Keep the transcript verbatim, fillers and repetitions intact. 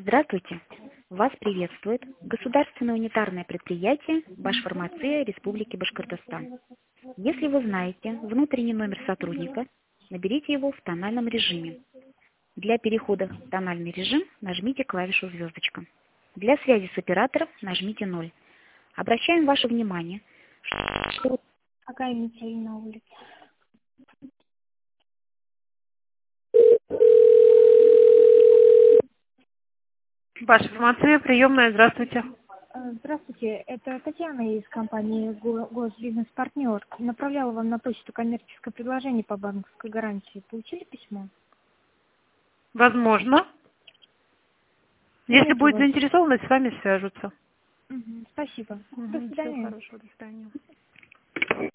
Здравствуйте! Вас приветствует государственное унитарное предприятие Башфармация Республики Башкортостан. Если вы знаете внутренний номер сотрудника, наберите его в тональном режиме. Для перехода в тональный режим нажмите клавишу звездочка. Для связи с оператором нажмите ноль. Обращаем ваше внимание, что... Какая метель на улице? Башфармация, приемная, здравствуйте. Э, Здравствуйте, это Татьяна из компании Го- Госбизнес-партнер. Направляла вам на почту коммерческое предложение по банковской гарантии. Получили письмо? Возможно. Если Нет у будет вас. заинтересованы, с вами свяжутся. Мгм, спасибо. До Угу, всего свидания. хорошего, до свидания.